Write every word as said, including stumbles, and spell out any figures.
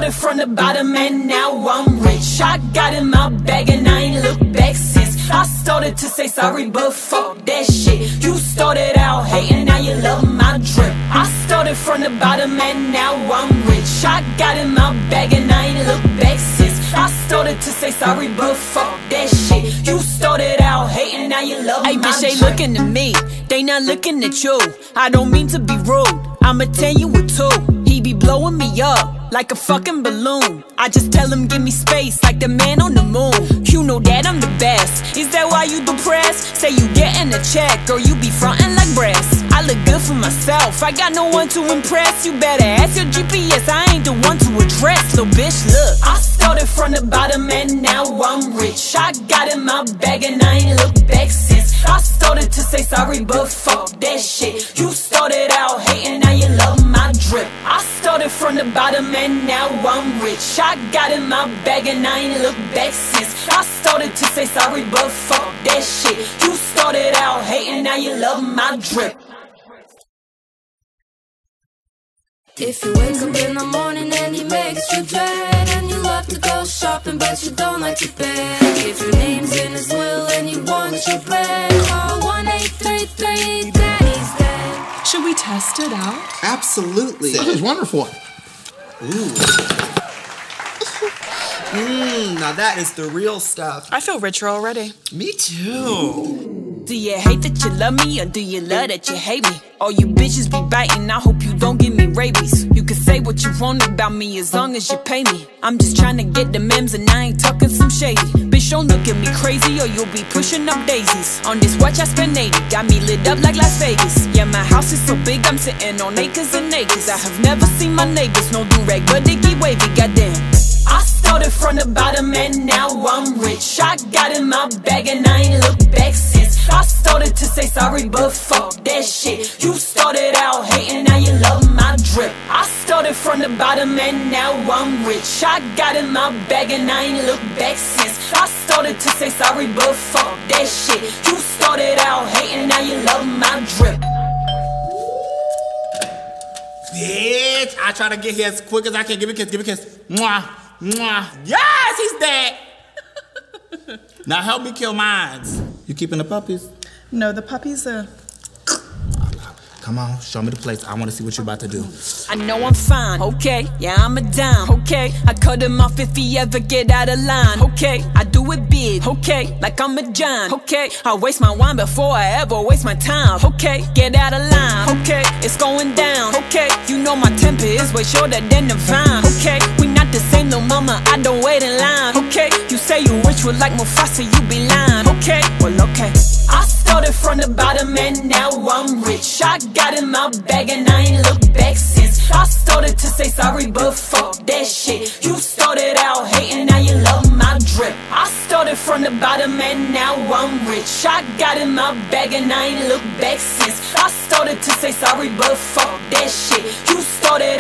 started from the bottom and now I'm rich. I got in my bag and I ain't looked back since. I started to say sorry, but fuck that shit. You started out hating, now you love my drip. I started from the bottom and now I'm rich. I got in my bag and I ain't looked back since. I started to say sorry, but fuck that shit. You started out hating, now you love hey, my bitch, they drip. looking at me, they not looking at you. I don't mean to be rude, I'ma tell you a two. He be blowing me up like a fucking balloon. I just tell him give me space like the man on the moon. You know that I'm the best, is that why you depressed? Say you getting a check or you be frontin' like brass. I look good for myself, I got no one to impress. You better ask your G P S, I ain't the one to address. Little bitch, look, I started from the bottom and now I'm rich. I got in my bag and I ain't looked back since. I started to say sorry, but fuck that shit. You started out hating, now you love my drip. I started from the bottom and now I'm rich. I got in my bag and I ain't looked back since. I started to say sorry, but fuck that shit. You started out hating, now you love my drip. If you wake up in the morning and he makes you dread, and you love to go shopping but you don't like to beg, if your name's in his will and you want your bread, call one eight three three, Daddy's dead. Should we test it out? Absolutely. That is wonderful. Ooh. Mmm, now that is the real stuff. I feel richer already. Me too. Do you hate that you love me, or do you love that you hate me? All you bitches be biting, I hope you don't give me rabies. You can say what you want about me as long as you pay me. I'm just trying to get the memes and I ain't talking some shady. Bitch, don't look at me crazy or you'll be pushing up daisies. On this watch I spend eighty, got me lit up like Las Vegas. Yeah, my house is so big I'm sitting on acres and acres. I have never seen my neighbors, no do-rag, but they keep wavy, goddamn. I started from the bottom and now I'm rich. I got in my bag and I ain't looked back since. I started to say sorry, but fuck that shit. You started out hating, now you love my drip. I started from the bottom and now I'm rich. I got in my bag and I ain't looked back since. I started to say sorry, but fuck that shit. You started out hating, now you love my drip. Bitch, I try to get here as quick as I can. Give me a kiss, give me a kiss. Mwah, mwah. Yes, he's dead. Now help me kill mines. You keeping the puppies? No, the puppies are... Come on, show me the place. I want to see what you're about to do. I know I'm fine, okay, yeah, I'm a dime, okay. I cut him off if he ever get out of line, okay. I do it big, okay, like I'm a giant, okay. I waste my wine before I ever waste my time, okay. Get out of line, okay, it's going down, okay. You know my temper is way shorter than the vine, okay. We not the same, no mama, I don't wait in line, okay. You say you rich, well like Mufasa, you be lying, okay. Well, okay. I started from the bottom and now I'm rich. I got in my bag and I ain't looked back since. I started to say sorry, but fuck that shit. You started out hating, now you love my drip. I started from the bottom and now I'm rich. I got in my bag and I ain't looked back since. I started to say sorry, but fuck that shit. You started